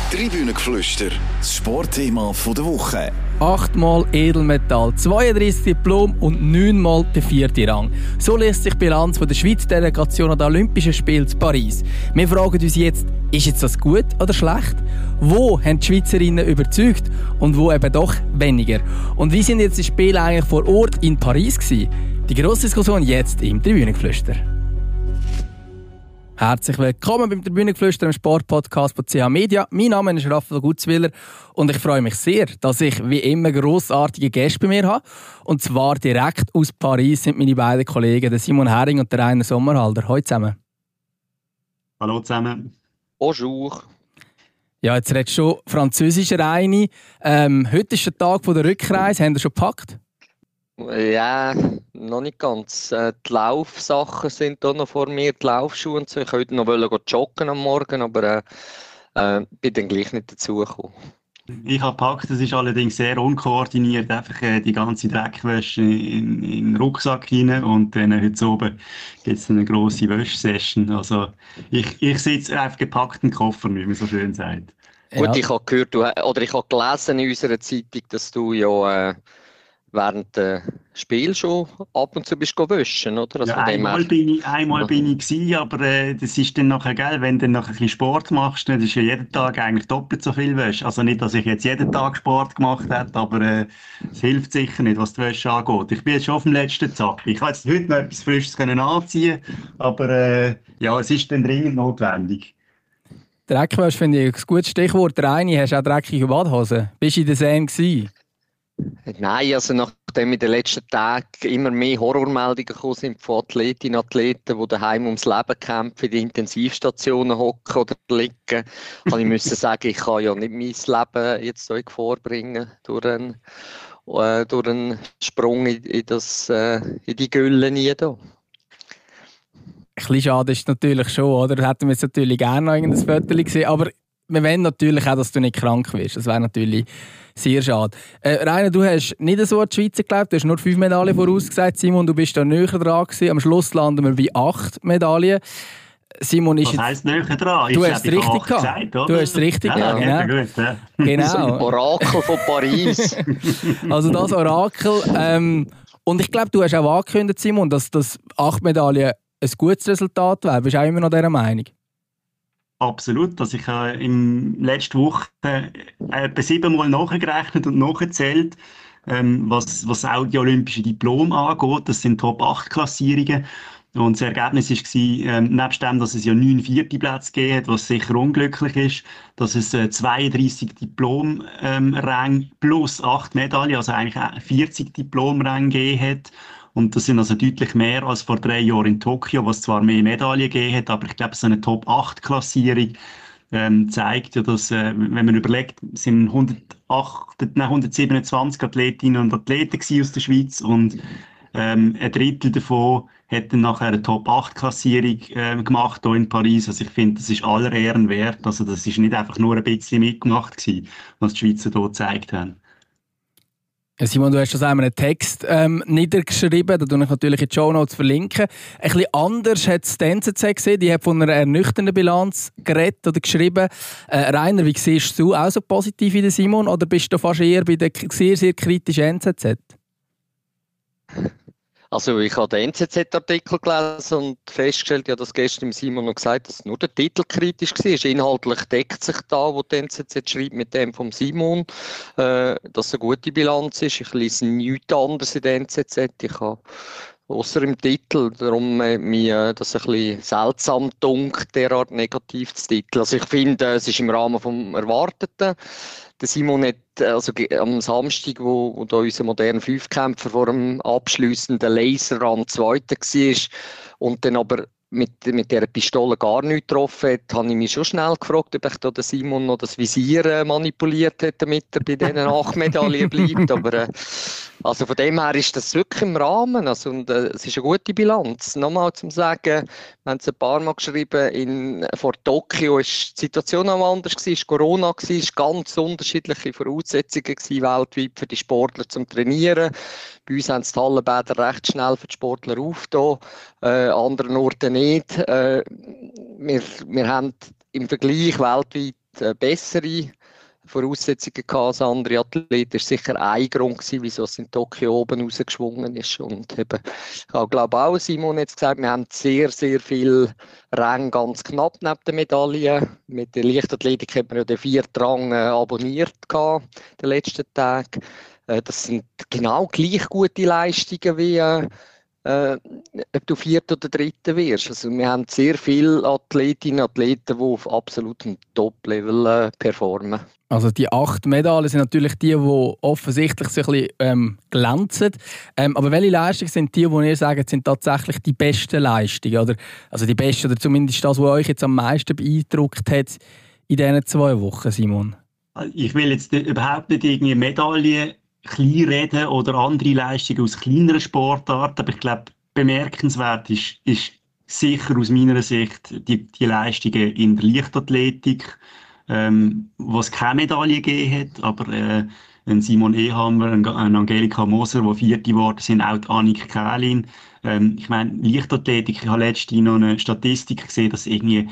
Tribünengeflüster, das Sportthema der Woche. 8-mal Edelmetall, 32 Diplom und 9-mal der 4. Rang. So lässt sich die Bilanz der Schweizer Delegation an den Olympischen Spielen in Paris. Wir fragen uns jetzt, ist das gut oder schlecht? Wo haben die Schweizerinnen überzeugt und wo eben doch weniger? Und wie sind jetzt die Spiele eigentlich vor Ort in Paris gewesen? Die grosse Diskussion jetzt im Tribünengeflüster. Herzlich willkommen beim Tribünengeflüster, im Sportpodcast von CH Media. Mein Name ist Raphael Gutzwiller und ich freue mich sehr, dass ich wie immer grossartige Gäste bei mir habe. Und zwar direkt aus Paris sind meine beiden Kollegen, der Simon Hering und der Rainer Sommerhalder. Hallo zusammen. Hallo zusammen. Bonjour. Ja, jetzt redest du schon Französisch, Reini. Heute ist der Tag der Rückreise. Haben Sie schon gepackt? Ja, noch nicht ganz. Die Laufsachen sind da noch vor mir, die Laufschuhe und so. Ich wollte noch joggen am Morgen, aber bin dann gleich nicht dazugekommen. Ich habe gepackt, das ist allerdings sehr unkoordiniert. Einfach die ganze Dreckwäsche in den Rucksack rein und dann heute oben gibt es eine grosse Wäschsession. Also ich sitze einfach gepackt im Koffer, wie man so schön sagt. Ja. Gut, ich habe gehört, ich habe gelesen in unserer Zeitung, dass du ja während des Spiels schon ab und zu bist waschen, oder? Also ja, einmal bin ich gewesen, aber das ist dann nachher geil, wenn du dann nachher ein bisschen Sport machst, dann ist ja jeden Tag eigentlich doppelt so viel Wäsche. Also nicht, dass ich jetzt jeden Tag Sport gemacht hätte, aber es hilft sicher nicht, was die Wäsche angeht. Ich bin jetzt schon auf dem letzten Zack. Ich kann jetzt heute noch etwas Frisches anziehen, aber ja, es ist dann dringend notwendig. Dreckwäsche finde ich ein gutes Stichwort. Reini, hast du auch dreckige Badhosen? Bist du in der Seine gewesen? Nein, also nachdem in den letzten Tagen immer mehr Horrormeldungen gekommen sind von Athletinnen und Athleten, die daheim ums Leben kämpfen, in den Intensivstationen hocken oder liegen, habe ich müssen sagen, ich kann ja nicht mein Leben jetzt so in Gefahr bringen durch einen Sprung in die Gülle rein. Ein bisschen schade ist natürlich schon, oder? Hätten wir jetzt natürlich gerne noch irgendein Foto gesehen, aber wir wollen natürlich auch, dass du nicht krank wirst. Das wäre natürlich sehr schade. Rainer, du hast nicht so an die Schweiz geglaubt, du hast nur 5 Medaillen vorausgesagt. Simon, du bist da näher dran gewesen. Am Schluss landen wir bei 8 Medaillen. Simon ist was heisst näher dran? Du hast es richtig gehabt. Du hast es richtig gehabt, genau. Gut, ja. Genau. Orakel von Paris. Also das Orakel. Und ich glaube, du hast auch angekündigt, Simon, dass das 8 Medaillen ein gutes Resultat wäre. Bist du auch immer noch dieser Meinung? Absolut. Also ich habe in letzter Woche etwa 7-mal nachgerechnet und nachgezählt, was auch die olympischen Diplome angeht. Das sind Top-8-Klassierungen. Und das Ergebnis war, nebst dem, dass es ja 9 vierte Plätze gegeben hat, was sicher unglücklich ist, dass es 32 Diplom-Ränge plus 8 Medaillen, also eigentlich 40 Diplom-Ränge gegeben hat. Und das sind also deutlich mehr als vor 3 Jahren in Tokio, was zwar mehr Medaillen gegeben hat, aber ich glaube, so eine Top-8-Klassierung zeigt ja, dass, wenn man überlegt, es sind 127 Athletinnen und Athleten aus der Schweiz und ein Drittel davon hat dann nachher eine Top-8-Klassierung gemacht hier in Paris. Also ich finde, das ist aller Ehren wert. Also das ist nicht einfach nur ein bisschen mitgemacht gewesen, was die Schweizer hier gezeigt haben. Simon, du hast das einmal einen Text niedergeschrieben, da tue ich natürlich in die Shownotes verlinken. Ein bisschen anders hat es die NZZ gesehen, die hat von einer ernüchternden Bilanz geredet oder geschrieben. Rainer, wie siehst du auch so positiv wie der Simon oder bist du fast eher bei der sehr, sehr kritischen NZZ? Also ich habe den NZZ-Artikel gelesen und festgestellt, ja, das gestern Simon noch gesagt, dass nur der Titel kritisch war. Inhaltlich deckt sich da, wo die NZZ schreibt, mit dem vom Simon, dass es eine gute Bilanz ist. Ich lese nichts anderes in der NZZ. Ich habe ausser im Titel, darum mir das ein bisschen seltsam dunkt, derart negativ zu Titel. Also ich finde, es ist im Rahmen vom Erwarteten. Der Simon hat also am Samstag, wo da unser moderner Fünfkämpfer vor dem abschliessenden Laserrun Zweiter war und dann aber mit dieser Pistole gar nichts getroffen hat, habe ich mich schon schnell gefragt, ob ich da den Simon noch das Visier manipuliert hat, damit er bei diesen 8 Medaillen bleibt. Aber also von dem her ist das wirklich im Rahmen. Also, und, es ist eine gute Bilanz. Nochmal zum Sagen, wir haben es ein paar Mal geschrieben, vor Tokio war die Situation auch anders, es war Corona, es waren ganz unterschiedliche Voraussetzungen weltweit für die Sportler zum Trainieren. Bei uns haben die Hallenbäder recht schnell für die Sportler aufgetan, anderen Orten nicht. Wir haben im Vergleich weltweit bessere Voraussetzungen als andere Athleten. Das war sicher ein Grund, wieso es in Tokio oben rausgeschwungen ist. Und eben, ich glaube auch, Simon hat gesagt, wir haben sehr, sehr viele Ränge ganz knapp neben den Medaillen. Mit der Leichtathletik hat man ja den 4. Rang abonniert in den letzten Tagen. Das sind genau gleich gute Leistungen wie ob du 4. oder 3. wirst. Also wir haben sehr viele Athletinnen und Athleten, die auf absolutem Top-Level performen. Also die 8 Medaillen sind natürlich die offensichtlich so ein bisschen glänzen. Aber welche Leistungen sind die ihr sagt, sind tatsächlich die besten Leistungen? Oder, also die besten, oder zumindest das, was euch jetzt am meisten beeindruckt hat in diesen 2 Wochen, Simon? Ich will jetzt überhaupt nicht irgendwie Medaillen klein reden oder andere Leistungen aus kleineren Sportarten, aber ich glaube, bemerkenswert ist sicher aus meiner Sicht die Leistungen in der Leichtathletik, wo es keine Medaille gegeben hat, aber ein Simon Ehammer, ein Angelika Moser, die 4. geworden sind, auch die Annik Kählin. Ich meine, Leichtathletik, ich habe letztens noch eine Statistik gesehen, dass irgendwie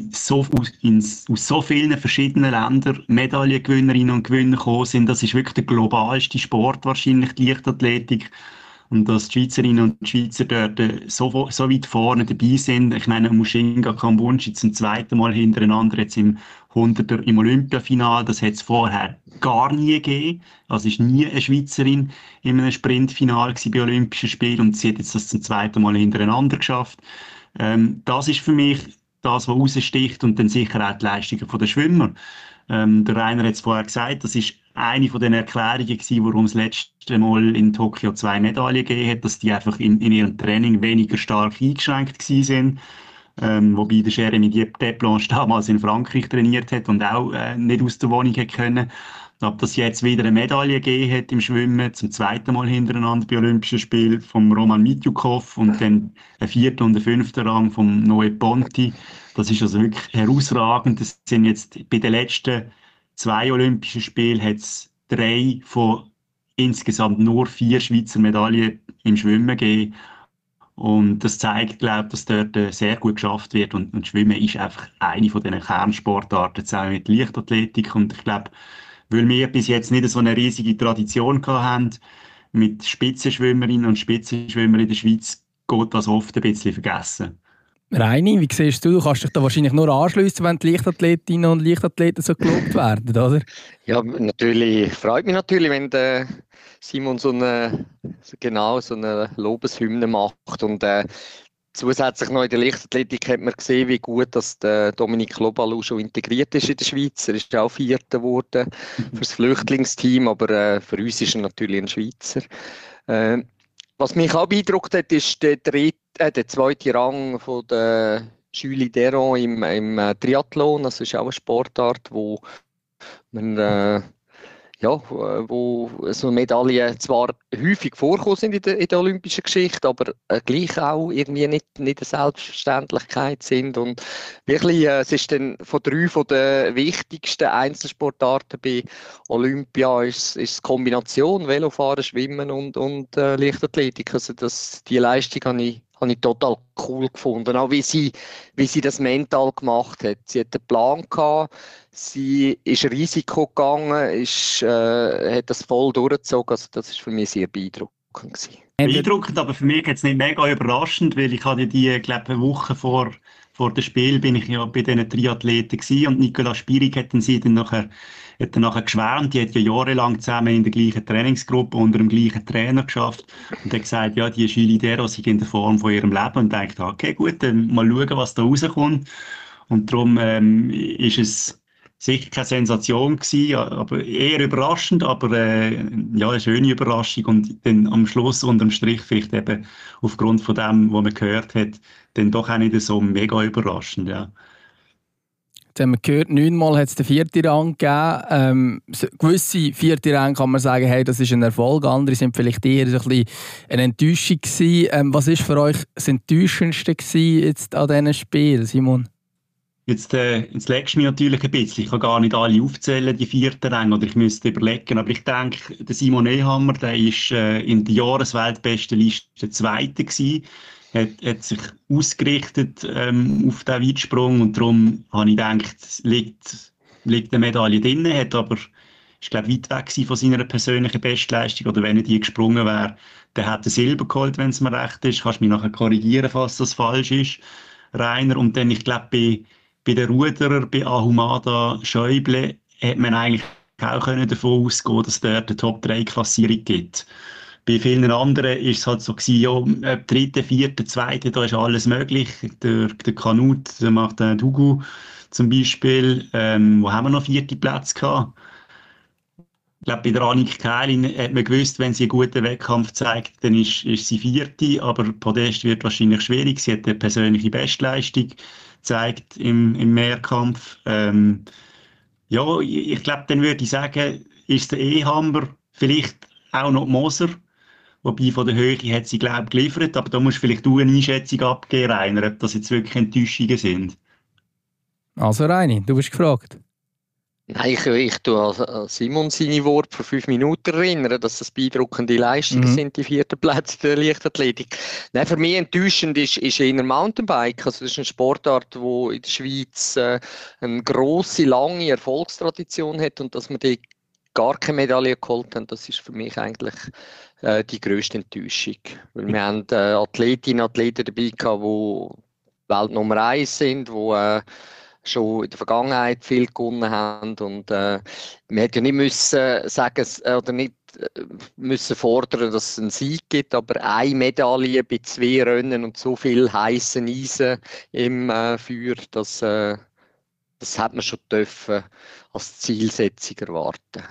aus so vielen verschiedenen Ländern Medaillengewinnerinnen und Gewinner gekommen sind. Das ist wirklich der globalste Sport wahrscheinlich, die Leichtathletik. Und dass die Schweizerinnen und Schweizer dort so weit vorne dabei sind. Ich meine, Mushinga Kambunchi zum 2. Mal hintereinander jetzt im 100er im Olympiafinale. Das hat es vorher gar nie gegeben. Also ist nie eine Schweizerin in einem Sprintfinale bei Olympischen Spielen und sie hat jetzt das zum 2. Mal hintereinander geschafft. Das ist für mich das, was raussticht, und dann sicher auch die Leistungen der Schwimmer. Der Rainer hat es vorher gesagt, das ist eine von den Erklärungen gewesen, warum das letzte Mal in Tokio 2 Medaillen gegeben hat, dass die einfach in ihrem Training weniger stark eingeschränkt gewesen sind. Wobei der Jeremy Desplanches damals in Frankreich trainiert hat und auch nicht aus der Wohnung hätte können. Aber dass jetzt wieder eine Medaille gegeben hat im Schwimmen, zum 2. Mal hintereinander bei Olympischen Spielen vom Roman Mitjukov und dann ein 4. und ein 5. Rang vom Noé Ponti. Das ist also wirklich herausragend. Das sind jetzt bei den letzten 2 Olympischen Spielen hat es 3 von insgesamt nur 4 Schweizer Medaillen im Schwimmen gegeben. Und das zeigt, glaube ich, dass dort sehr gut geschafft wird. Und Schwimmen ist einfach eine von diesen Kernsportarten, zusammen mit Leichtathletik. Und ich glaube, weil wir bis jetzt nicht so eine riesige Tradition gehabt haben mit Spitzenschwimmerinnen und Spitzenschwimmern in der Schweiz, geht das oft ein bisschen vergessen. Reini, wie siehst du? Du kannst dich da wahrscheinlich nur anschliessen, wenn die Leichtathletinnen und Leichtathleten so gelobt werden, oder? Ja, natürlich. Freut mich natürlich, wenn der Simon so eine Lobeshymne macht. Und zusätzlich noch in der Leichtathletik hat man gesehen, wie gut dass der Dominik Lobalu schon integriert ist in der Schweiz. Er ist auch 4. geworden für das Flüchtlingsteam, aber für uns ist er natürlich ein Schweizer. Was mich auch beeindruckt hat, ist der 2. Rang von der Julie Deron im Triathlon. Das ist auch eine Sportart, wo man wo so Medaillen zwar häufig vorkommen sind in der olympischen Geschichte, aber gleich auch irgendwie nicht eine Selbstverständlichkeit sind. Und wirklich, es ist dann von 3 von den wichtigsten Einzelsportarten bei Olympia ist die Kombination Velofahren, Schwimmen und Leichtathletik. Also die Leistung habe ich total cool gefunden. Auch wie sie das mental gemacht hat. Sie hat einen Plan gehabt, sie ist Risiko gegangen, hat das voll durchgezogen. Also das ist für mich sehr beeindruckend gewesen. Beeindruckend, aber für mich jetzt nicht mega überraschend, weil ich hatte eine Woche vor dem Spiel bin ich ja bei diesen Triathleten gewesen und Nicola Spirig hat dann nachher geschwärmt. Die hat ja jahrelang zusammen in der gleichen Trainingsgruppe unter dem gleichen Trainer geschafft und hat gesagt, ja, die Julie Deron sei in der Form von ihrem Leben und denkt, okay, gut, dann mal schauen, was da rauskommt. Und darum ist es sicher keine Sensation gewesen, aber eher überraschend, aber eine schöne Überraschung und dann am Schluss unterm Strich vielleicht eben aufgrund von dem, was man gehört hat, dann doch auch nicht so mega überraschend, ja. Jetzt haben wir gehört, 9-mal hat es den 4. Rang gegeben. Gewisse 4. Rang kann man sagen, hey, das ist ein Erfolg. Andere sind vielleicht eher so ein bisschen eine Enttäuschung gewesen. Was war für euch das Enttäuschendste jetzt an diesen Spielen, Simon? Jetzt legst du mich natürlich ein bisschen. Ich kann gar nicht alle aufzählen, die 4. Ränge, oder ich müsste überlegen. Aber ich denke, der Simon Ehammer, der ist in der Jahresweltbestenliste 2. gewesen. Hat sich ausgerichtet auf den Weitsprung und darum habe ich gedacht, es liegt liegt eine Medaille drin, hat aber, ist glaube weit weg gewesen von seiner persönlichen Bestleistung, oder wenn er die gesprungen wäre, dann hat er Silber geholt, wenn es mir recht ist. Kannst du mich nachher korrigieren, falls das falsch ist, Rainer. Und dann, ich glaube, bei den Ruderer, bei Ahumada, Schäuble, hat man eigentlich auch können davon ausgehen, dass es dort eine Top-3-Klassierung gibt. Bei vielen anderen ist es halt so gewesen, ja, ob dritte, vierte, zweite, da ist alles möglich. Der Kanut, der macht den Dugu zum Beispiel. Wo haben wir noch vierte Plätze gehabt? Ich glaube, bei der Annik Kählin hat man gewusst, wenn sie einen guten Wettkampf zeigt, dann ist sie vierte, aber Podest wird wahrscheinlich schwierig. Sie hat eine persönliche Bestleistung gezeigt im Mehrkampf. Ja, ich glaube, dann würde ich sagen, ist der Ehammer, vielleicht auch noch die Moser. Wobei von der Höhe hat sie, glaube ich, geliefert. Aber da musst du vielleicht eine Einschätzung abgeben, Rainer, ob das jetzt wirklich Enttäuschungen sind. Also Reini, du bist gefragt. Nein, ich tue an Simon seine Worte vor 5 Minuten erinnern, dass das beeindruckende Leistungen sind, die 4. Plätze der Leichtathletik. Nein, für mich enttäuschend ist eher Mountainbike. Also das ist eine Sportart, die in der Schweiz eine grosse, lange Erfolgstradition hat, und dass man die gar keine Medaille geholt haben, das ist für mich eigentlich die grösste Enttäuschung. Weil wir haben Athletinnen und Athleten dabei gehabt, die Welt Nummer 1 sind, die schon in der Vergangenheit viel gewonnen haben, und man hätte ja nicht müssen sagen oder nicht müssen fordern, dass es einen Sieg gibt, aber eine Medaille bei 2 Rennen und so viel heißen Eisen im Feuer, das hat man schon dürfen als Zielsetzung erwarten.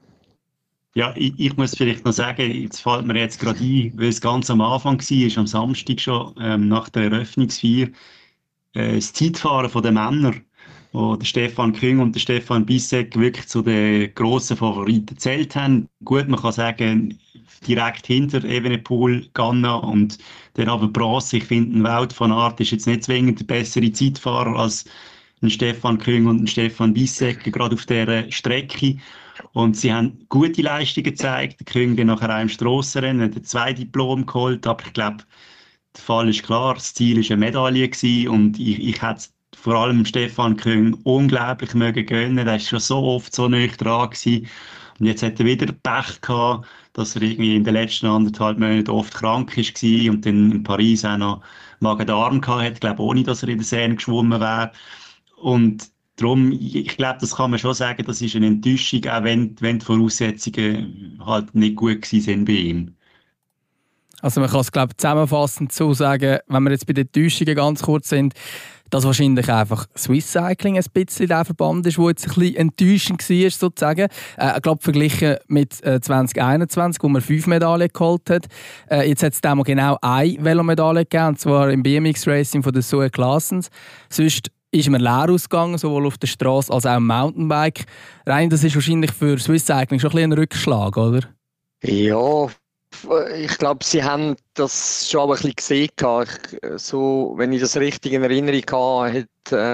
Ja, ich muss vielleicht noch sagen, jetzt fällt mir jetzt gerade ein, weil es ganz am Anfang war, am Samstag schon, nach der Eröffnungsfeier, das Zeitfahren der Männer, wo der Stefan Küng und der Stefan Bissek wirklich zu den grossen Favoriten gezählt haben. Gut, man kann sagen, direkt hinter Evenepoel, Ganna und der aber Brass. Ich finde, ein Wout van Aert ist jetzt nicht zwingend der bessere Zeitfahrer als ein Stefan Küng und ein Stefan Bissek, gerade auf dieser Strecke. Und sie haben gute Leistungen gezeigt. Der Küng dann nachher auch im Strassenrennen hat 2 Diplome geholt, aber ich glaube, der Fall ist klar, das Ziel war eine Medaille gewesen, und ich hätte vor allem Stefan Küng unglaublich mögen gönnen. Er war schon so oft so nah dran gewesen. Und jetzt hat er wieder Pech gehabt, dass er irgendwie in den letzten 1,5 Monaten oft krank war und dann in Paris auch noch Magen-Darm gehabt hat, glaube ohne, dass er in der Seine geschwommen wäre. Und darum, ich glaube, das kann man schon sagen, das ist eine Enttäuschung, auch wenn die Voraussetzungen halt nicht gut gewesen sind bei ihm. Also man kann es, glaube ich, zusammenfassend so sagen, wenn wir jetzt bei den Enttäuschungen ganz kurz sind, dass wahrscheinlich einfach Swiss Cycling ein bisschen der Verband ist, der jetzt ein bisschen enttäuschend war, sozusagen. Ich glaube, verglichen mit 2021, wo man 5 Medaillen geholt hat. Jetzt hat es damals genau eine Velomedaille gegeben, und zwar im BMX Racing von der Zoe Claessens. Sonst ist man leer ausgegangen, sowohl auf der Straße als auch im Mountainbike. Rein, das ist wahrscheinlich für Swiss Cycling schon ein bisschen ein Rückschlag, oder? Ja, ich glaube, sie haben das schon ein bisschen gesehen. So, wenn ich das richtig in Erinnerung habe,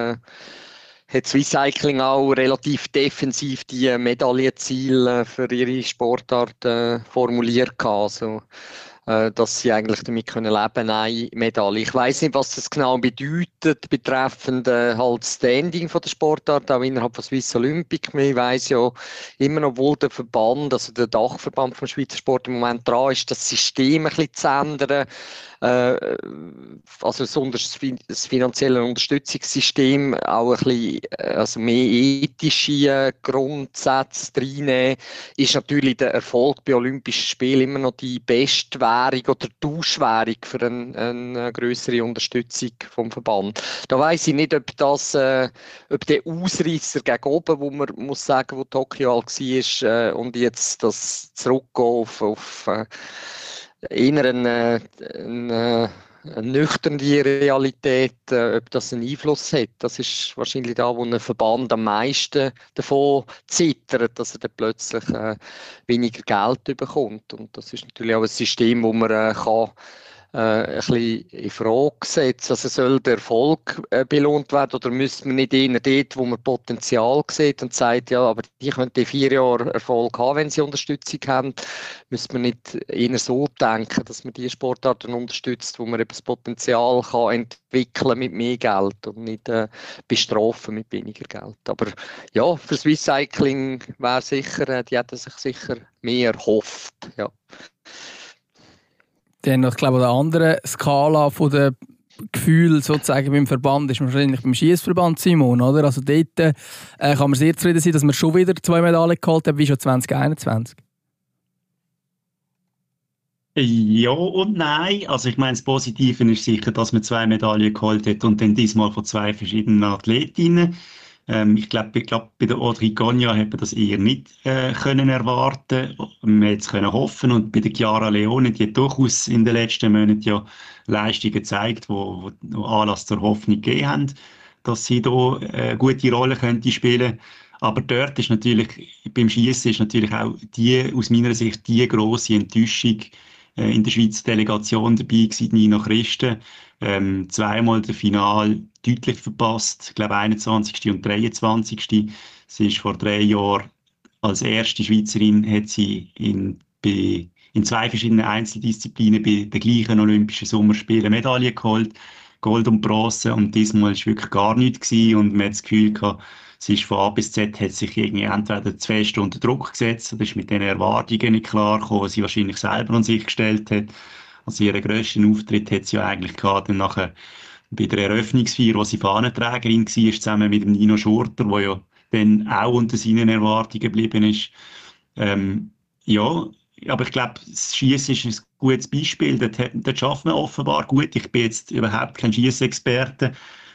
hat Swiss Cycling auch relativ defensiv die Medaillenziele für ihre Sportart formuliert. Also, dass sie eigentlich damit leben können, eine Medaille. Ich weiss nicht, was das genau bedeutet, betreffend halt Standing von der Sportart, auch innerhalb von Swiss Olympic. Ich weiss ja immer noch, wohl der Verband, also der Dachverband vom Schweizer Sport im Moment dran ist, das System ein bisschen zu ändern. Also das finanzielle Unterstützungssystem auch ein bisschen, also mehr ethische Grundsätze reinnehmen, ist natürlich der Erfolg bei Olympischen Spielen immer noch die Bestwährung oder Tauschwährung für eine grössere Unterstützung vom Verband. Da weiss ich nicht, ob der Ausreißer gegen oben, wo man muss sagen, wo Tokio halt war, und jetzt das Zurückgehen auf eher eine nüchterne Realität, ob das einen Einfluss hat. Das ist wahrscheinlich da, wo ein Verband am meisten davon zittert, dass er dann plötzlich weniger Geld bekommt. Und das ist natürlich auch ein System, wo man kann ein bisschen in Frage gesetzt. Also soll der Erfolg belohnt werden oder müssen wir nicht eher dort, wo man Potenzial sieht und sagt, ja, aber die könnten in 4 Jahren Erfolg haben, wenn sie Unterstützung haben, müssen wir nicht eher so denken, dass man die Sportarten unterstützt, wo man eben das Potenzial kann entwickeln mit mehr Geld und nicht bestrafen mit weniger Geld. Aber ja, für Swiss Cycling wäre sicher, die hätten sich sicher mehr erhofft. Ja. Dann noch, ich glaube, eine andere Skala von den Gefühlen sozusagen beim Verband ist wahrscheinlich beim Schiessverband, Simon, oder? Also dort kann man sehr zufrieden sein, dass wir schon wieder 2 Medaillen geholt haben, wie schon 2021. Ja und nein. Also ich meine, das Positive ist sicher, dass man 2 Medaillen geholt hat und dann diesmal von 2 verschiedenen Athletinnen. Ich glaube, bei der Audrey Cognac hätte man das eher nicht können erwarten. Man hätte es können hoffen. Und bei der Chiara Leone, die hat durchaus in den letzten Monaten ja Leistungen gezeigt, wo Anlass zur Hoffnung gegeben haben, dass sie da eine gute Rolle könnte spielen. Aber dort ist natürlich, beim Schießen ist natürlich auch aus meiner Sicht die grosse Enttäuschung in der Schweizer Delegation dabei gewesen, Nina Christen. 2-mal das Finale deutlich verpasst, ich glaube 21. und 23. Sie ist vor 3 Jahren als erste Schweizerin hat sie in 2 verschiedenen Einzeldisziplinen bei den gleichen Olympischen Sommerspielen Medaillen geholt, Gold und Bronze, und diesmal war wirklich gar nichts gewesen und man hat das Gefühl gehabt, sie ist von A bis Z, hat sich irgendwie entweder zu fest unter Druck gesetzt oder ist mit den Erwartungen nicht klar gekommen, die sie wahrscheinlich selber an sich gestellt hat. Also ihren grössten Auftritt hat sie ja eigentlich gehabt, dann nachher bei der Eröffnungsfeier, wo sie Fahnenträgerin war, zusammen mit dem Nino Schurter, der ja dann auch unter seinen Erwartungen geblieben ist. Ja, aber ich glaube, das Schiessen ist ein gutes Beispiel. Dort schafft man offenbar gut. Ich bin jetzt überhaupt kein Schiessexperte.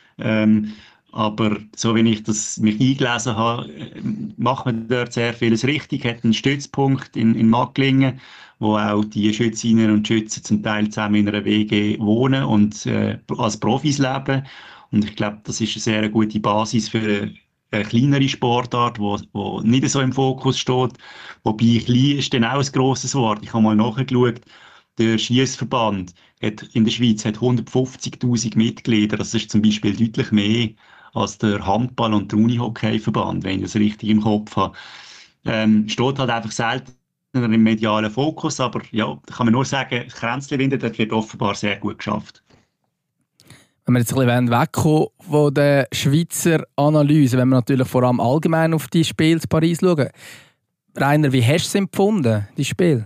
Aber so wie ich das mich eingelesen habe, macht man dort sehr vieles richtig. Hat einen Stützpunkt in Magglingen, wo auch die Schützinnen und Schützen zum Teil zusammen in einer WG wohnen und als Profis leben. Und ich glaube, das ist eine sehr gute Basis für eine kleinere Sportart, wo nicht so im Fokus steht. Wobei klein ist dann auch ein grosses Wort. Ich habe mal nachgeschaut, der Schiessverband hat in der Schweiz hat 150'000 Mitglieder. Das ist zum Beispiel deutlich mehr als der Handball- und der Unihockeyverband, wenn ich das richtig im Kopf habe. Steht halt einfach seltener im medialen Fokus, aber ja, da kann man nur sagen, Kränzli-Winde, dort wird offenbar sehr gut geschafft. Wenn wir jetzt ein bisschen wegkommen von der Schweizer Analyse, wenn wir natürlich vor allem allgemein auf die Spiele in Paris schauen. Rainer, wie hast du es empfunden, die Spiele?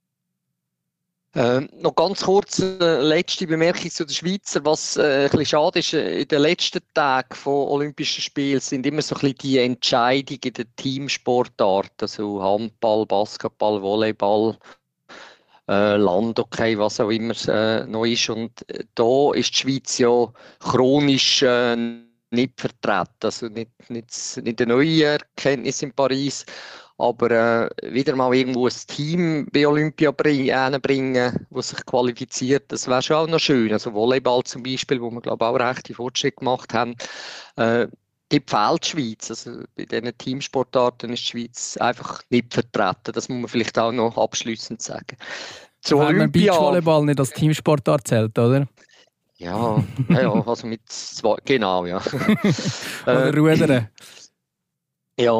Noch ganz kurz letzte Bemerkung zu den Schweizer. Was ein bisschen schade ist, in den letzten Tagen von Olympischen Spielen sind immer so ein bisschen die Entscheidungen in den Teamsportarten, also Handball, Basketball, Volleyball, Landhockey, was auch immer noch ist. Und da ist die Schweiz ja chronisch nicht vertreten. Also nicht eine neue Erkenntnis in Paris. Aber wieder mal irgendwo ein Team bei Olympia bringen, das sich qualifiziert, das wäre schon auch noch schön. Also Volleyball zum Beispiel, wo wir glaube ich auch rechte Fortschritte gemacht haben. Dort fehlt die Schweiz. Also bei diesen Teamsportarten ist die Schweiz einfach nicht vertreten. Das muss man vielleicht auch noch abschliessend sagen. Zu Olympia... Beachvolleyball nicht als Teamsportart zählt, oder? Ja, also mit 2, genau, ja. Oder Rudern. Ja.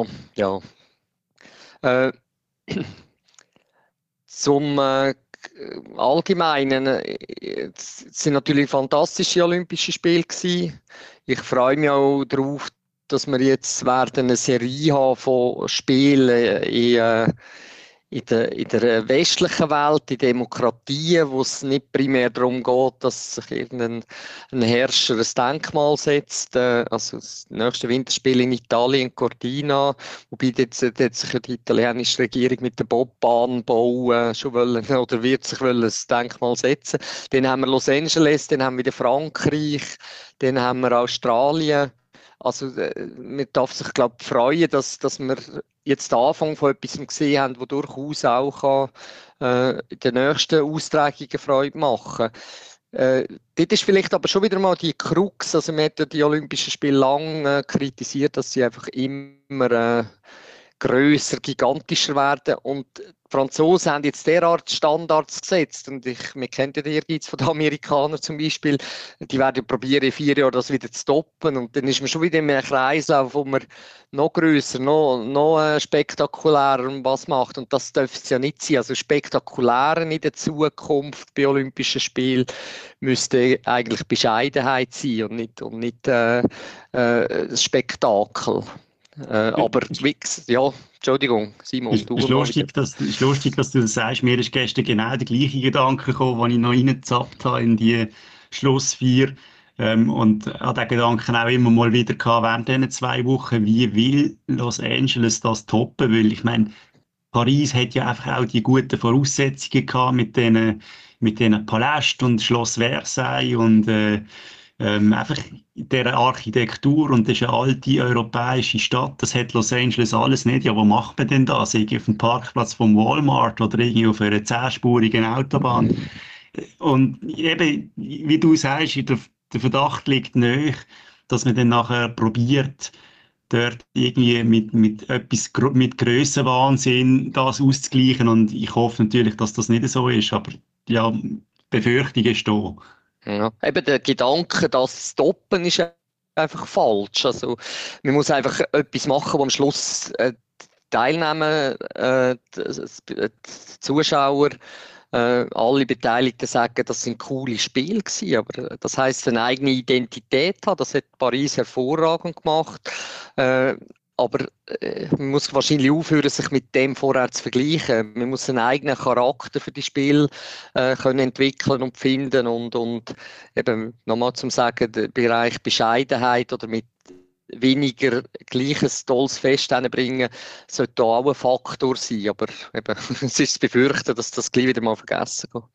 Zum Allgemeinen, es sind natürlich fantastische Olympische Spiele gewesen. Ich freue mich auch darauf, dass wir jetzt werden eine Serie haben von Spielen in der westlichen Welt, in Demokratien, wo es nicht primär darum geht, dass sich irgendein Herrscher ein Denkmal setzt. Also das nächste Winterspiel in Italien, Cortina, wobei jetzt sich die italienische Regierung mit der Bobbahn bauen schon wollen, oder wird sich wollen ein Denkmal setzen. Dann haben wir Los Angeles, dann haben wir Frankreich, dann haben wir Australien. Also man darf sich, glaube ich, freuen, dass wir jetzt den Anfang von etwas gesehen haben, das durchaus auch in den nächsten Austragungen Freude machen kann. Dort ist vielleicht aber schon wieder mal die Krux, also man hat ja die Olympischen Spiele lang kritisiert, dass sie einfach immer grösser, gigantischer werden, und Franzosen haben jetzt derart Standards gesetzt und wir kennen ja den Ehrgeiz von den Amerikanern zum Beispiel, die werden probieren, in 4 Jahren das wieder zu stoppen und dann ist man schon wieder in einem Kreislauf, wo man noch grösser, noch spektakulärer was macht und das darf es ja nicht sein. Also spektakulärer in der Zukunft bei Olympischen Spielen müsste eigentlich Bescheidenheit sein und nicht das Spektakel. Aber ja, Entschuldigung, Simon, ist lustig, dass du das sagst. Mir ist gestern genau der gleiche Gedanke gekommen, als ich noch reingezappt habe in die Schlussfeier. Und habe den Gedanken auch immer mal wieder gehabt, während diesen 2 Wochen, wie will Los Angeles das toppen? Weil ich meine, Paris hat ja einfach auch die guten Voraussetzungen gehabt mit diesen Palästen und Schloss Versailles und einfach dieser Architektur und das ist eine alte europäische Stadt, das hat Los Angeles alles nicht. Ja, wo macht man denn das? Irgendwie auf dem Parkplatz vom Walmart oder irgendwie auf einer 10-spurigen Autobahn? Und eben, wie du sagst, der Verdacht liegt nahe, dass man dann nachher probiert, dort irgendwie mit Grössenwahnsinn das auszugleichen und ich hoffe natürlich, dass das nicht so ist, aber ja, Befürchtung ist da. Ja, eben der Gedanke, das Stoppen ist einfach falsch. Also, man muss einfach etwas machen, wo am Schluss Teilnehmer, die Zuschauer, alle Beteiligten sagen, das sind coole Spiele gewesen, aber das heisst, eine eigene Identität haben. Das hat Paris hervorragend gemacht. Aber man muss wahrscheinlich aufhören, sich mit dem vorher zu vergleichen. Man muss einen eigenen Charakter für die Spiele können entwickeln und finden und eben nochmal zum Sagen, der Bereich Bescheidenheit oder mit weniger gleiches tolles Fest bringen, sollte da auch ein Faktor sein. Aber eben, es ist zu befürchten, dass das gleich wieder mal vergessen geht.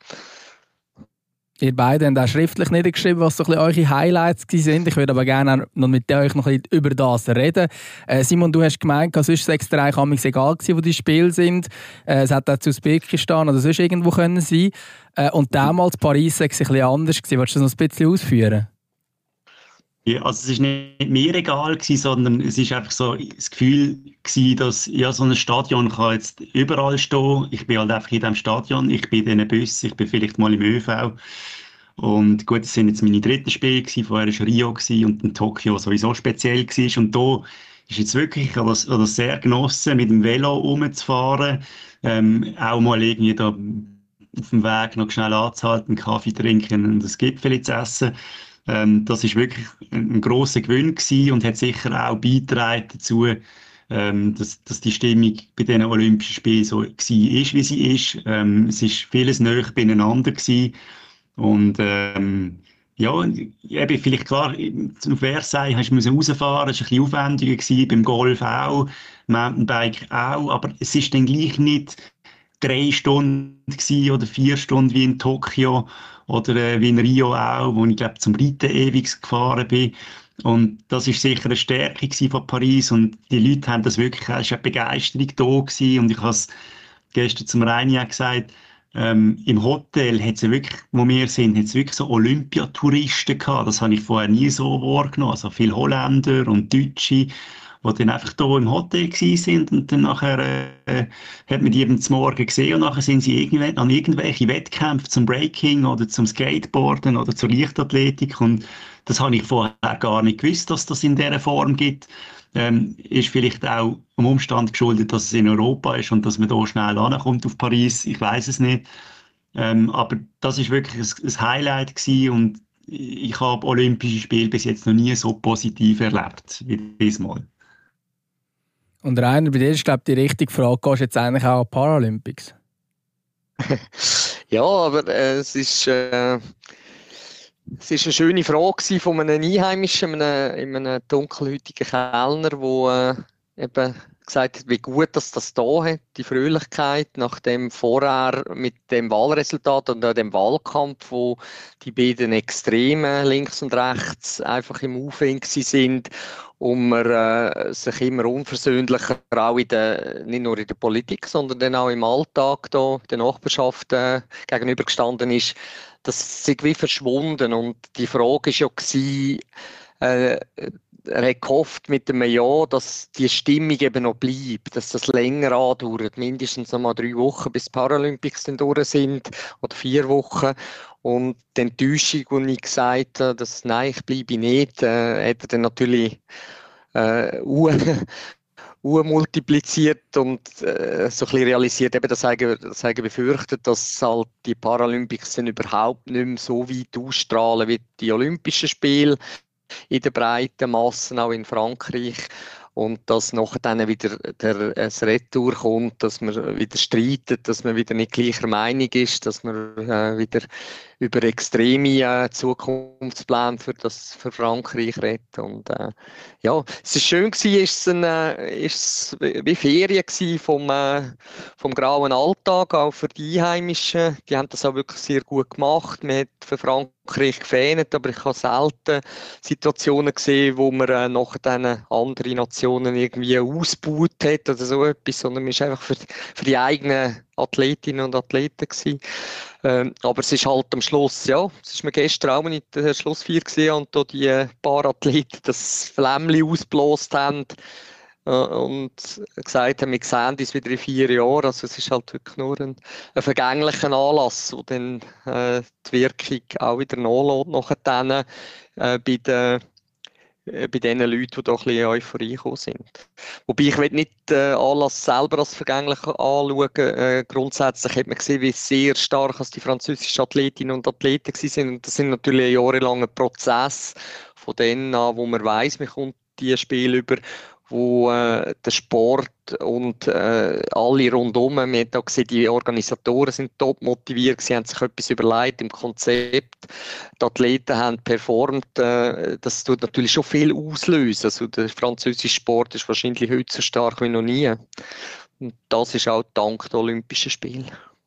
Ihr beide habt auch schriftlich niedergeschrieben, was so ein bisschen eure Highlights sind. Ich würde aber gerne noch mit euch noch ein bisschen über das reden. Simon, du hast gemeint, sonst war es extra egal gewesen, wo die Spiele sind. Es hat auch zu Usbekistan oder sonst irgendwo können sein. Und damals Paris war es ein bisschen anders gewesen. Willst du das noch ein bisschen ausführen? Ja, also es war nicht mir egal gewesen, sondern es war einfach so das Gefühl gewesen, dass ja, so ein Stadion kann jetzt überall stehen. Ich bin halt einfach in diesem Stadion, ich bin in diesen Bus, ich bin vielleicht mal im ÖV. Und gut, das sind jetzt meine 3. Spiele gewesen, vorher war Rio gewesen und in Tokio sowieso speziell gewesen. Und da ist jetzt wirklich, ich habe das sehr genossen, mit dem Velo rumzufahren, auch mal irgendwie da auf dem Weg noch schnell anzuhalten, einen Kaffee trinken und ein Gipfeli zu essen. Das ist wirklich ein grosser Gewinn gewesen und hat sicher auch beigetragen dazu, dass die Stimmung bei den Olympischen Spielen so war, wie sie ist. Es ist vieles näher beieinander gewesen. Und ja, eben vielleicht klar, auf Versailles hast du rausfahren, das war ein bisschen aufwendiger gewesen, beim Golf auch, Mountainbike auch, aber es ist dann gleich nicht 3 Stunden gewesen oder 4 Stunden wie in Tokio oder wie in Rio auch, wo ich glaube zum Reiten ewig gefahren bin. Und das ist sicher eine Stärke von Paris und die Leute haben das wirklich, es war eine Begeisterung da gewesen. Und ich habe es gestern zum Reini auch gesagt, im Hotel hat es wirklich, wo wir sind, hat es wirklich so Olympiatouristen gehabt. Das habe ich vorher nie so wahrgenommen. Also viele Holländer und Deutsche, die dann einfach hier im Hotel sind und dann nachher hat man die eben zum Morgen gesehen und nachher sind sie an irgendwelche Wettkämpfe zum Breaking oder zum Skateboarden oder zur Leichtathletik und das habe ich vorher gar nicht gewusst, dass das in dieser Form gibt. Ist vielleicht auch dem Umstand geschuldet, dass es in Europa ist und dass man da schnell ankommt auf Paris. Ich weiß es nicht. Aber das ist wirklich ein Highlight gewesen und ich habe Olympische Spiele bis jetzt noch nie so positiv erlebt wie diesmal. Und Rainer, bei dir ist, glaube ich, die richtige Frage, gehst du jetzt eigentlich auch an Paralympics? Ja, aber es ist eine schöne Frage von einem Einheimischen, in einem dunkelhäutigen Kellner, der eben gesagt hat, wie gut dass das da hat, die Fröhlichkeit, nachdem vorher mit dem Wahlresultat und auch dem Wahlkampf, wo die beiden Extremen links und rechts einfach im Aufwind sind und man sich immer unversöhnlicher auch nicht nur in der Politik, sondern dann auch im Alltag da, in der Nachbarschaft gegenübergestanden ist, das ist wie verschwunden und die Frage war ja, er hat gehofft mit dem Jahr, dass die Stimmung eben noch bleibt, dass das länger andauert, mindestens noch mal 3 Wochen, bis die Paralympics dann durch sind, oder 4 Wochen. Und die Enttäuschung, die ich gesagt habe, dass nein, ich bleibe nicht, hat er dann natürlich multipliziert und so ein bisschen realisiert, eben, das habe befürchtet, dass halt die Paralympics dann überhaupt nicht mehr so weit ausstrahlen wie die Olympischen Spiele in der breiten Massen, auch in Frankreich. Und dass nachher dann wieder das Retour kommt, dass man wieder streitet, dass man wieder nicht gleicher Meinung ist, dass man wieder über extreme Zukunftspläne für Frankreich redet. Und ja, es ist schön gewesen, ist wie Ferien gewesen vom grauen Alltag, auch für die Einheimischen. Die haben das auch wirklich sehr gut gemacht. Man hat für Frankreich gefähnet, aber ich habe selten Situationen gesehen, wo man nachher dann andere Nationen irgendwie ausgebaut hat oder so etwas, sondern man ist einfach für die eigenen Athletinnen und Athleten gewesen. Aber es ist halt am Schluss, ja, es ist mir gestern auch in der Schlussfeier gesehen und da die paar Athleten das Flämmchen ausgeblasen haben und gesagt haben, wir sehen uns wieder in 4 Jahren. Also es ist halt wirklich nur ein vergänglicher Anlass, wo dann die Wirkung auch wieder nachlässt nachher dann bei den Leuten, die da ein bisschen in Euphorie gekommen sind. Wobei ich will nicht den Anlass selber als vergänglich anschauen. Grundsätzlich hat man gesehen, wie sehr stark die französischen Athletinnen und Athleten waren. Und das sind natürlich ein jahrelanger Prozess von denen an, wo man weiss, man kommt die Spiele über, wo der Sport und alle rundum, man hat auch gesehen, die Organisatoren sind top motiviert, sie haben sich etwas überlegt im Konzept, die Athleten haben performt, das tut natürlich schon viel auslösen. Also der französische Sport ist wahrscheinlich heute so stark wie noch nie. Und das ist auch dank der Olympischen Spiele.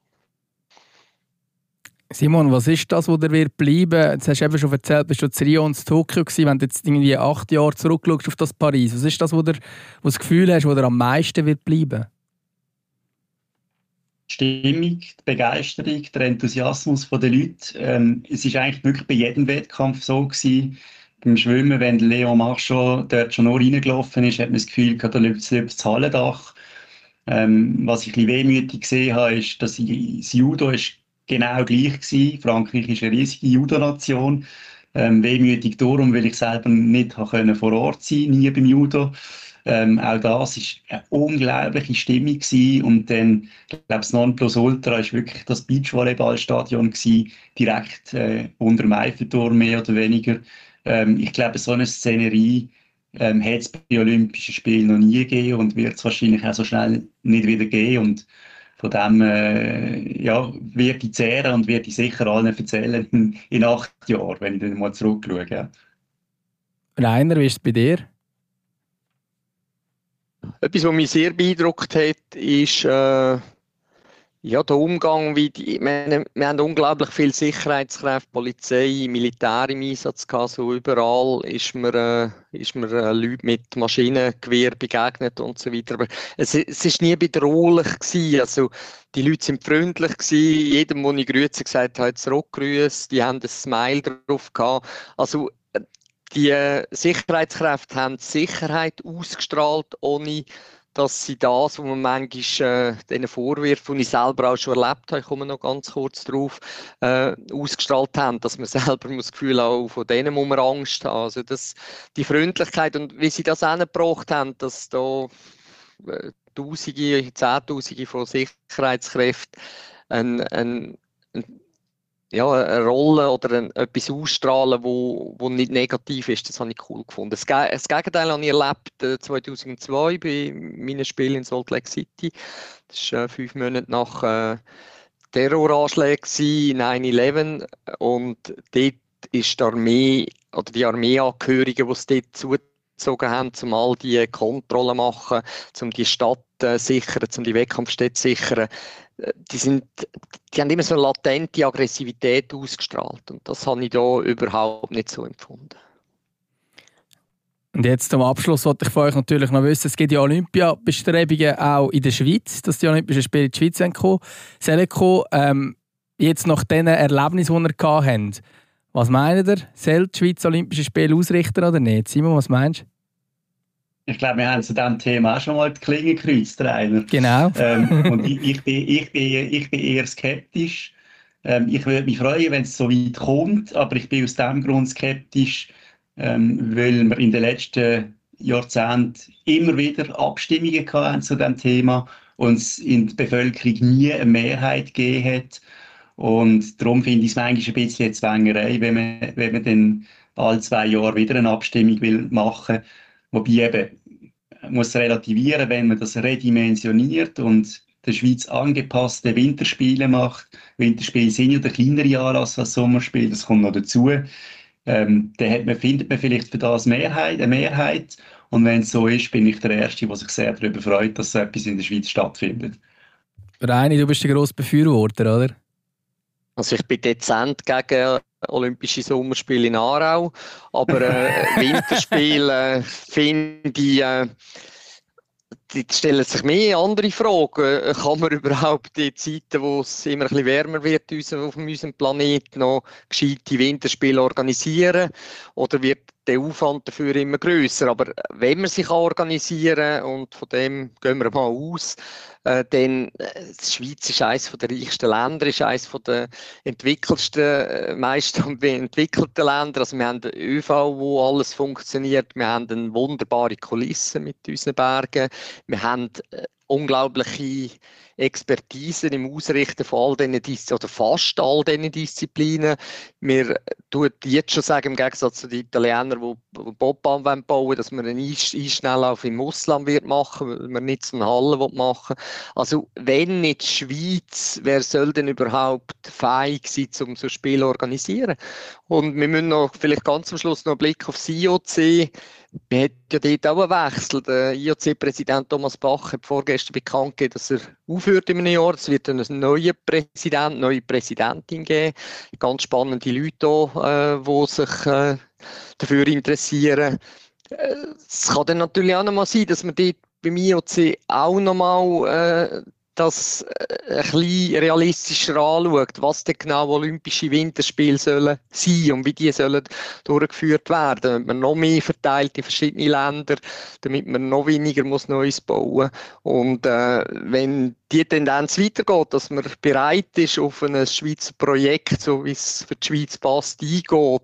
Simon, was ist das, was dir wird bleiben? Jetzt hast du eben schon erzählt, bist du in Rio und in Tokio gewesen, wenn du jetzt irgendwie 8 Jahre zurückschaust auf das Paris. Was ist das, wo du das Gefühl hast, wo dir am meisten wird bleiben? Die Stimmung, die Begeisterung, der Enthusiasmus der Leute. Es ist eigentlich wirklich bei jedem Wettkampf so gewesen. Beim Schwimmen, wenn Leon Marchand dort schon noch reingelaufen ist, hat man das Gefühl, da läuft das Hallendach. Was ich ein bisschen wehmütig gesehen habe, ist, dass das Judo ist genau gleich gewesen. Frankreich ist eine riesige Judo-Nation. Wehmütig darum, weil ich selber nicht vor Ort sein konnte, nie beim Judo. Auch das war eine unglaubliche Stimmung gewesen. Und dann, ich glaube, das Nonplusultra war wirklich das Beachvolleyballstadion gewesen, direkt unter dem Eiffelturm, mehr oder weniger. Ich glaube, so eine Szenerie hat es bei Olympischen Spielen noch nie gegeben und wird es wahrscheinlich auch so schnell nicht wieder geben. Und von dem wird ich zehren und werde ich sicher allen erzählen in 8 Jahren, wenn ich dann mal zurückschaue. Ja. Rainer, wie ist es bei dir? Etwas, was mich sehr beeindruckt hat, ist der Umgang. Wir haben unglaublich viele Sicherheitskräfte, Polizei, Militär im Einsatz gehabt. So überall ist mir Leute mit Maschinengewehr begegnet und so weiter. Aber es ist nie bedrohlich gewesen. Also, die Leute sind freundlich gewesen. Jedem, den ich grüße, gesagt habe, zurückgrüßt. Die haben ein Smile drauf gehabt. Also, die Sicherheitskräfte haben Sicherheit ausgestrahlt, ohne dass sie das, was man manchmal diesen Vorwürfen, die ich selber auch schon erlebt habe, ich komme noch ganz kurz drauf, ausgestrahlt haben, dass man selber das Gefühl auch von denen muss man Angst haben. Also die Freundlichkeit und wie sie das hingebracht haben, dass da Tausende, Zehntausende von Sicherheitskräften eine Rolle oder etwas ausstrahlen, wo nicht negativ ist, das habe ich cool gefunden. Das Gegenteil habe ich erlebt 2002 bei meinen Spielen in Salt Lake City. Das war 5 Monate nach Terroranschlägen 9/11 und dort ist die Armee oder die Armeeangehörigen, die es dort zugezogen haben, um all die Kontrollen zu machen, um die Stadt sichern, um die Wettkampfstätte zu sichern. Die haben immer so eine latente Aggressivität ausgestrahlt und das habe ich da überhaupt nicht so empfunden. Und jetzt zum Abschluss wollte ich von euch natürlich noch wissen, es gibt ja Olympiabestrebungen auch in der Schweiz, dass die Olympischen Spiele in die Schweiz kommen. Jetzt nach diesen Erlebnissen, die ihr gehabt habt, Was meint ihr? Soll die Schweiz Olympische Spiele ausrichten oder nicht? Simon, was meinst du? Ich glaube, wir haben zu diesem Thema auch schon mal die Klinge gekreuzt, Rainer. Genau. Und ich bin eher skeptisch. Ich würde mich freuen, wenn es so weit kommt, aber ich bin aus diesem Grund skeptisch, weil wir in den letzten Jahrzehnten immer wieder Abstimmungen hatten zu diesem Thema und es in der Bevölkerung nie eine Mehrheit gegeben hat. Und darum finde ich es manchmal ein bisschen eine Zwängerei, wenn man dann alle 2 Jahre wieder eine Abstimmung machen will. Wobei eben, man muss relativieren, wenn man das redimensioniert und der Schweiz angepasste Winterspiele macht. Winterspiele sind ja der kleinere Anlass als Sommerspiele, das kommt noch dazu. Dann findet man vielleicht für das eine Mehrheit. Und wenn es so ist, bin ich der Erste, der sich sehr darüber freut, dass so etwas in der Schweiz stattfindet. Reini, du bist der grosse Befürworter, oder? Also ich bin dezent gegen Olympische Sommerspiele in Aarau, aber Winterspiele finde ich, die stellen sich mehr andere Fragen. Kann man überhaupt die Zeiten, wo es immer ein bisschen wärmer wird auf unserem Planeten, noch gescheite Winterspiele organisieren? Oder wird der Aufwand dafür immer grösser? Aber wenn man sich organisieren kann, und von dem gehen wir mal aus, dann die Schweiz ist eines der reichsten Länder, ist eines der entwickelsten, meist entwickelten Länder. Also wir haben den ÖV, wo alles funktioniert. Wir haben eine wunderbare Kulisse mit unseren Bergen. Wir haben unglaubliche Expertise im Ausrichten von all diesen Disziplinen oder fast all diesen Disziplinen. Wir tun jetzt schon sagen, im Gegensatz zu den Italienern, die Bobbahn bauen wollen, dass man einen Einschnelllauf im Ausland wird machen, weil man nicht so eine Halle machen will. Also wenn nicht die Schweiz, wer soll denn überhaupt fähig sein, um so ein Spiel zu organisieren? Und wir müssen noch vielleicht ganz am Schluss noch einen Blick auf das IOC. Wir hatten ja dort auch einen Wechsel. Der IOC-Präsident Thomas Bach hat vorgestern bekannt gegeben, dass er aufhört in einem Jahr. Es wird einen neuen Präsident, neue Präsidentin geben. Ganz spannende Leute hier, die sich dafür interessieren. Es kann dann natürlich auch noch mal sein, dass man dort beim IOC auch noch mal das ein bisschen realistischer anschaut, was denn genau Olympische Winterspiele sollen sein und wie die sollen durchgeführt werden, damit man noch mehr verteilt in verschiedene Länder, damit man noch weniger muss Neues bauen. Und wenn die Tendenz weitergeht, dass man bereit ist, auf ein Schweizer Projekt, so wie es für die Schweiz passt, eingeht,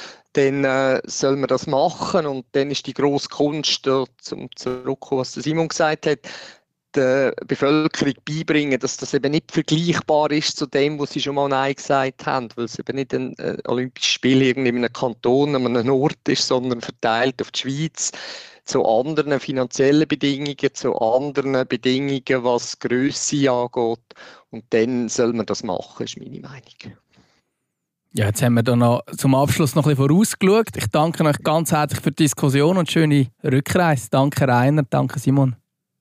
dann soll man das machen. Und dann ist die grosse Kunst, zum zurückkommen, was Simon gesagt hat, der Bevölkerung beibringen, dass das eben nicht vergleichbar ist zu dem, was sie schon mal Nein gesagt haben, weil es eben nicht ein Olympisches Spiel in einem Kanton, an einem Ort ist, sondern verteilt auf die Schweiz, zu anderen finanziellen Bedingungen, zu anderen Bedingungen, was Grösse angeht. Und dann soll man das machen, ist meine Meinung. Ja, jetzt haben wir da noch zum Abschluss noch ein bisschen vorausgeschaut. Ich danke euch ganz herzlich für die Diskussion und schöne Rückreise. Danke Rainer, danke Simon.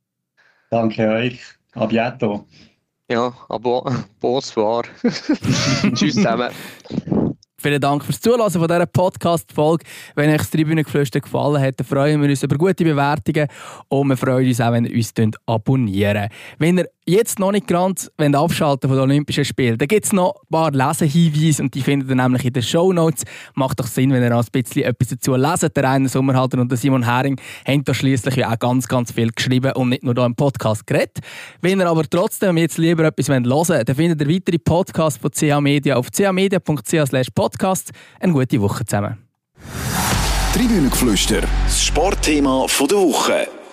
Danke euch. A bientôt. Ja, bonsoir. Tschüss zusammen. Vielen Dank fürs Zuhören von dieser Podcast-Folge. Wenn euch das Tribünengeflüster gefallen hat, dann freuen wir uns über gute Bewertungen und wir freuen uns auch, wenn ihr uns abonniert. Wenn ihr jetzt noch nicht ganz abschalten von den Olympischen Spielen, dann gibt es noch ein paar Lesehinweise und die findet ihr nämlich in den Shownotes. Macht doch Sinn, wenn ihr auch ein bisschen etwas dazu lest. Der Rainer Sommerhalter und der Simon Häring haben da schliesslich auch ganz, ganz viel geschrieben und nicht nur hier im Podcast geredet. Wenn ihr aber trotzdem jetzt lieber etwas hören wollt, dann findet ihr weitere Podcasts von CH Media auf chmedia.ch/podcast. Eine gute Woche zusammen. Tribünengeflüster, das Sportthema der Woche.